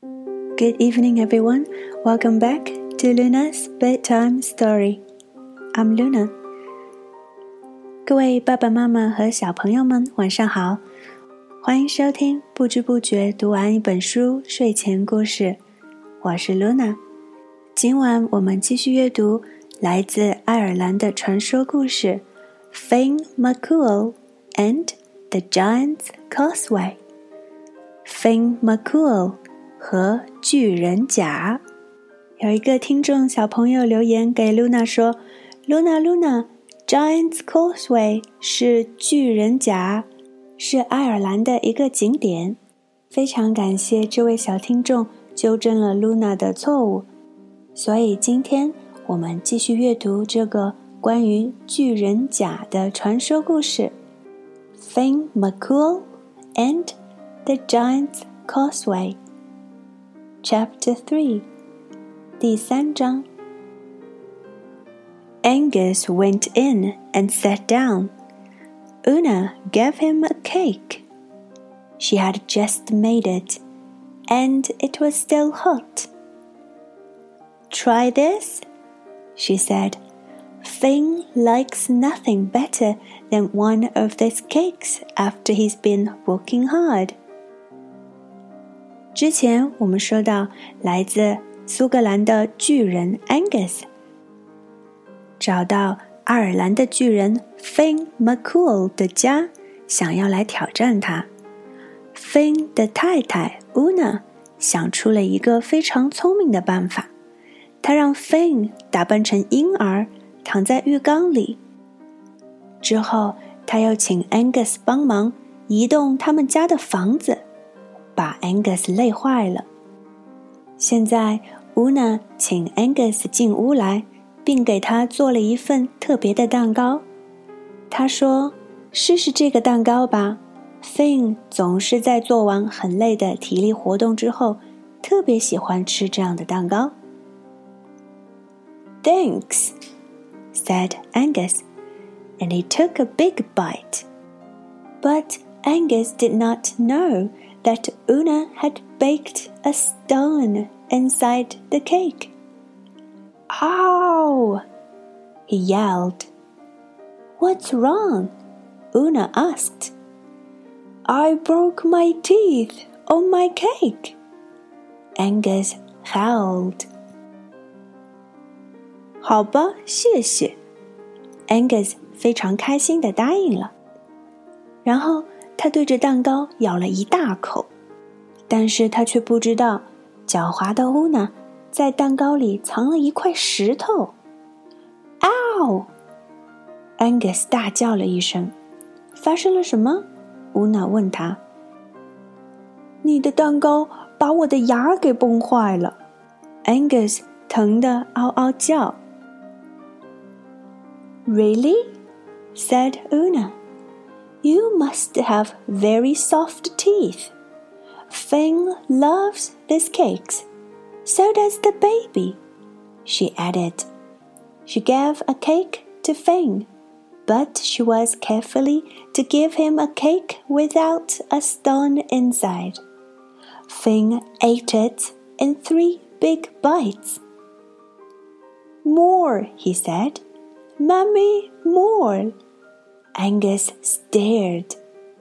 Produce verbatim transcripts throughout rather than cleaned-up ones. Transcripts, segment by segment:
Good evening, everyone. Welcome back to Luna's Bedtime Story. I'm Luna. 各位爸爸妈妈和小朋友们，晚上好！欢迎收听不知不觉读完一本书睡前故事。我是 Luna。今晚我们继续阅读来自爱尔兰的传说故事 Finn McCool and the Giant's Causeway. Finn McCool 和巨人甲。有一个听众小朋友留言给 Luna 说 Luna Luna Giant's Causeway 是巨人甲，是爱尔兰的一个景点。非常感谢这位小听众纠正了 Luna 的错误，所以今天我们继续阅读这个关于巨人甲的传说故事 Finn McCool and the Giant's Causeway Chapter three 第三章。Angus went in and sat down. Una gave him a cake. She had just made it, and it was still hot. Try this, she said. Finn likes nothing better than one of these cakes after he's been working hard. 之前我们说到，来自苏格兰的巨人 Angus找到爱尔兰的巨人 Finn McCool 的家，想要来挑战他。Finn 的太太 Una 想出了一个非常聪明的办法，她让 Finn 打扮成婴儿，躺在浴缸里。之后，她又请 Angus 帮忙移动他们家的房子，把 Angus 累坏了。现在 Una 请 Angus 进屋来，并给他做了一份特别的蛋糕。他说：“试试这个蛋糕吧。” Finn 总是在做完很累的体力活动之后，特别喜欢吃这样的蛋糕。Thanks, said Angus, and he took a big bite. But Angus did not know that Una had baked a stone inside the cake. Ow! He yelled. What's wrong? Una asked. I broke my teeth on my cake. Angus howled. 好吧，谢谢。Angus 非常开心地答应了。然后他对着蛋糕咬了一大口，但是他却不知道，狡猾的 Una 在蛋糕里藏了一块石头。嗷！ Angus 大叫了一声。发生了什么？ Una 问他。你的蛋糕把我的牙给崩坏了。Angus 疼得嗷嗷叫。Really? said Una. You must have very soft teeth. Finn loves these cakes. So does the baby, she added. She gave a cake to Finn, but she was careful to give him a cake without a stone inside. Finn ate it in three big bites. More, he said. Mummy, more. Angus stared.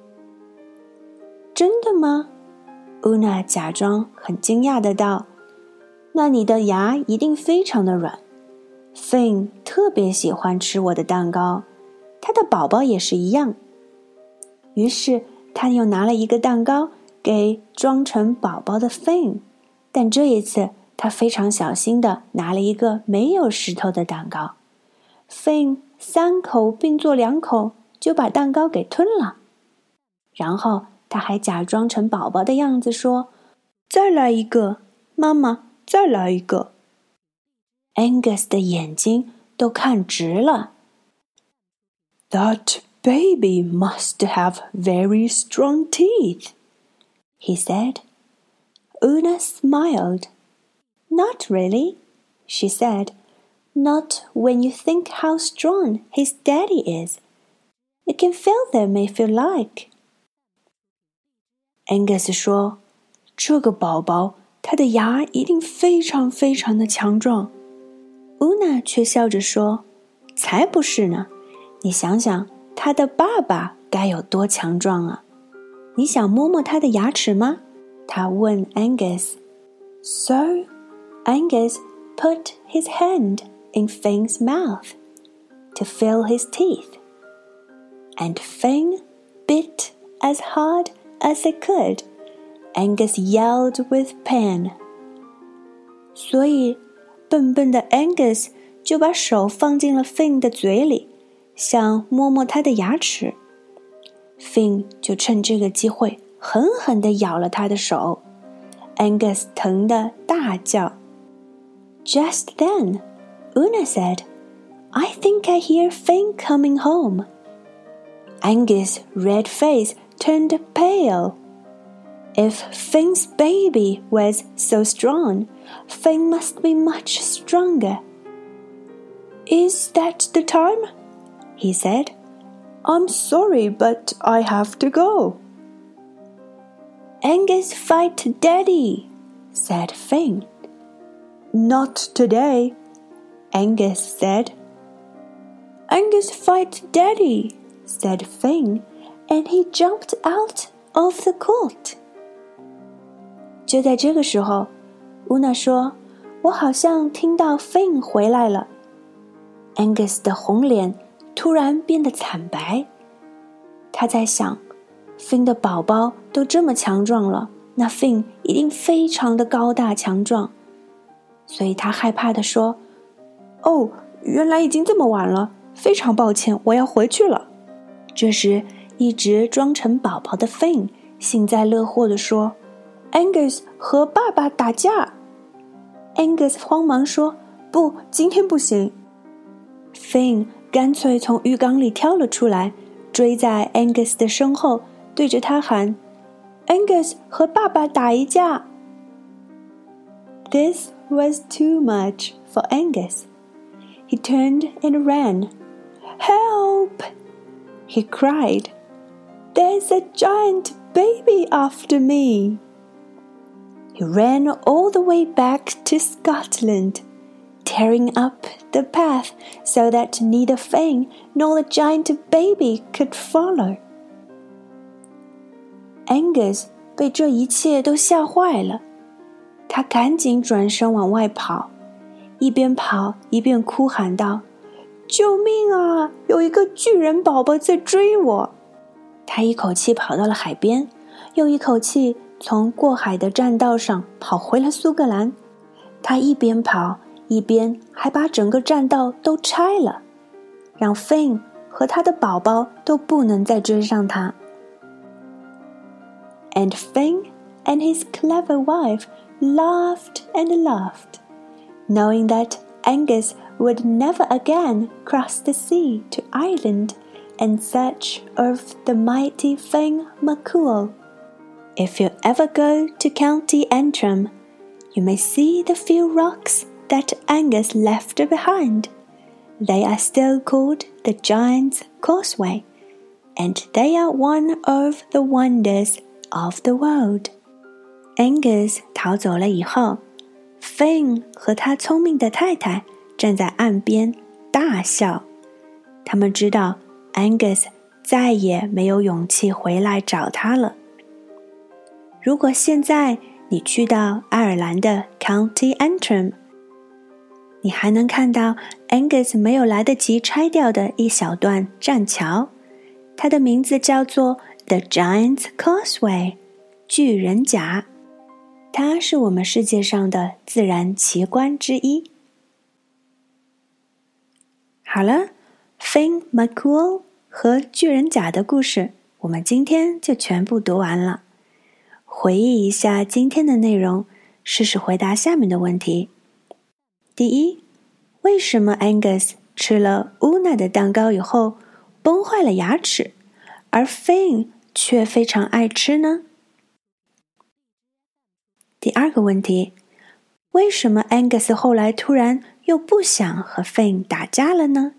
真的吗？ Una 假装很惊讶的道。那你的牙一定非常的软。Finn 特别喜欢吃我的蛋糕，他的宝宝也是一样。于是他又拿了一个蛋糕给装成宝宝的 Finn， 但这一次他非常小心地拿了一个没有石头的蛋糕。Finn 三口并作两口就把蛋糕给吞了，然后他还假装成宝宝的样子说：“再来一个，妈妈，再来一个。” Angus 的眼睛都看直了。That baby must have very strong teeth, he said. Una smiled. Not really, she said. Not when you think how strong his daddy is. You can feel them if you like. Angus 说：“这个宝宝他的牙一定非常非常的强壮。乌娜却笑着说，才不是呢，你想想他的爸爸该有多强壮啊。你想摸摸他的牙齿吗？他问 Angus。So, Angus put his hand in Finn's mouth to feel his teeth, and Finn bit as hard as it could. Angus yelled with pain. 所以笨笨的 Angus 就把手放进了 Finn 的嘴里，想摸摸他的牙齿。Finn 就趁这个机会狠狠地咬了他的手。Angus 疼得大叫。Just then, Una said, I think I hear Finn coming home. Angus' red face turned pale. If Finn's baby was so strong, Finn must be much stronger. Is that the time? He said. I'm sorry, but I have to go. Angus fight Daddy, said Finn. Not today, Angus said. Angus fight Daddy, said Finn, and he jumped out of the court. 就在这个时候，乌娜说，我好像听到 Finn 回来了。Angus 的红脸突然变得惨白，他在想 Finn 的宝宝都这么强壮了，那 Finn 一定非常的高大强壮，所以他害怕地说，哦，原来已经这么晚了，非常抱歉，我要回去了。这时一直装成宝宝的 Finn 幸灾乐祸地说， Angus 和爸爸打架。 Angus 慌忙说，不，今天不行。 Finn 干脆从浴缸里跳了出来，追在 Angus 的身后，对着他喊， Angus 和爸爸打一架。 This was too much for Angus. He turned and ran. Help! He cried. There's a giant baby after me. He ran all the way back to Scotland, tearing up the path so that neither Finn nor the giant baby could follow. Angus 被这一切都吓坏了，他赶紧转身往外跑，一边跑一边哭喊道，救命啊，有一个巨人宝宝在追我。他一口气跑到了海边，又一口气从过海的栈道上跑回了苏格兰。他一边跑一边还把整个栈道都拆了，让 Finn 和他的宝宝都不能再追上他。And Finn and his clever wife laughed and laughed, knowing that Angus would never again cross the sea to Ireland in search of the mighty Finn McCool. If you ever go to County Antrim, you may see the few rocks that Angus left behind. They are still called the Giant's Causeway, and they are one of the wonders of the world. Angus 逃走了以后， Finn 和他聪明的太太站在岸边大笑。他们知道 Angus 再也没有勇气回来找他了。如果现在你去到爱尔兰的 County Antrim， 你还能看到 Angus 没有来得及拆掉的一小段栈桥，它的名字叫做 The Giant's Causeway， 巨人甲。它是我们世界上的自然奇观之一。好了， Finn McCool 和巨人甲的故事，我们今天就全部读完了。回忆一下今天的内容，试试回答下面的问题。第一，为什么 Angus 吃了 Una 的蛋糕以后崩坏了牙齿，而 Finn 却非常爱吃呢？第二个问题，为什么 Angus 后来突然又不想和 Finn 打架了呢？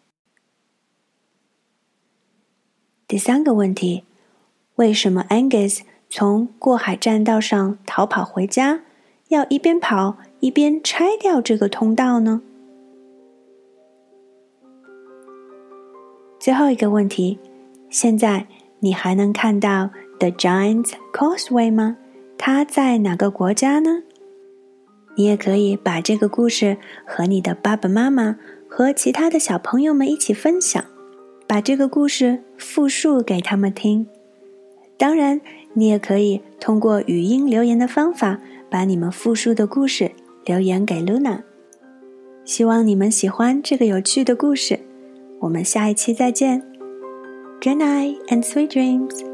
第三个问题，为什么 Angus 从过海栈道上逃跑回家， 要一边跑一边拆掉这个通道呢？最后一个问题，现在你还能看到 The Giant's Causeway 吗？它在哪个国家呢？你也可以把这个故事和你的爸爸妈妈和其他的小朋友们一起分享，把这个故事复述给他们听。当然，你也可以通过语音留言的方法，把你们复述的故事留言给 Luna。希望你们喜欢这个有趣的故事。我们下一期再见。Good night and sweet dreams.